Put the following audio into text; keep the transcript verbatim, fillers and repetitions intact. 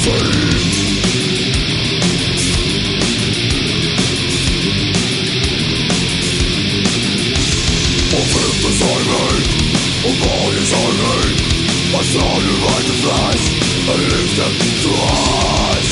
I saw you like a flash, I lifted to eyes.